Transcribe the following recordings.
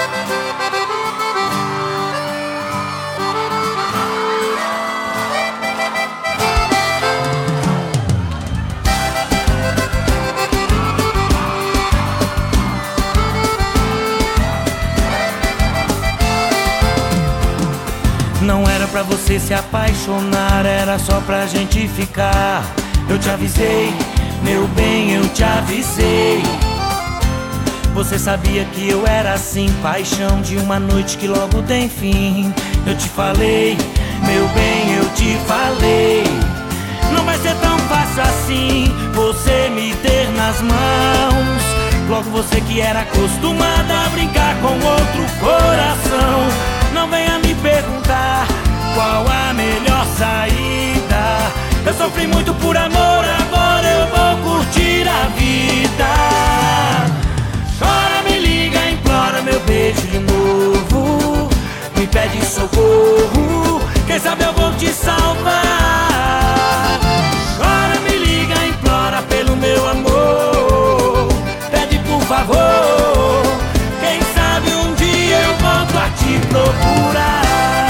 Não era pra você se apaixonar, era só pra gente ficar. Eu te avisei, meu bem, eu te avisei. Você sabia que eu era assim, paixão de uma noite que logo tem fim. Eu te falei, meu bem, eu te falei. Não vai ser tão fácil assim você me ter nas mãos. Logo você que era acostumada a brincar com outro coração. Não venha me perguntar qual a melhor saída. Eu sofri muito por amor, agora eu vou curtir a vida. Chora, me liga, implora meu beijo de novo. Me pede socorro, quem sabe eu vou te salvar. Chora, me liga, implora pelo meu amor. Pede por favor, quem sabe um dia eu volto a te procurar.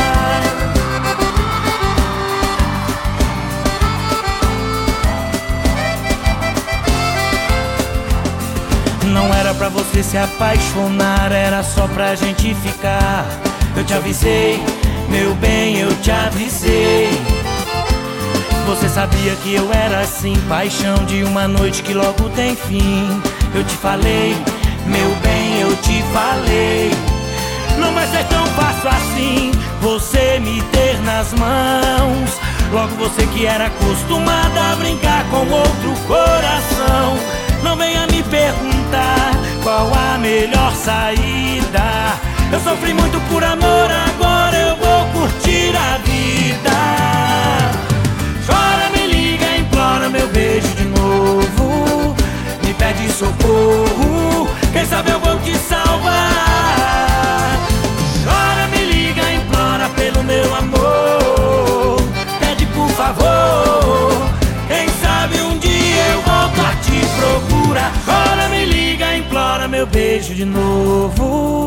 Não era pra você se apaixonar, era só pra gente ficar. Eu te avisei, meu bem, eu te avisei. Você sabia que eu era assim, paixão de uma noite que logo tem fim. Eu te falei, meu bem, eu te falei. Não vai ser tão fácil assim você me ter nas mãos. Logo você que era acostumada a brincar com outro coração. Não venha me perguntar qual a melhor saída. Eu sofri muito por amor, agora eu vou curtir a vida. Chora, me liga, implora meu beijo de novo. Me pede socorro, quem sabe eu vou te salvar. Chora, me liga, implora pelo meu amor. Pede por favor, quem sabe um dia eu volto a te procurar. Chora, me liga, implora meu beijo de novo.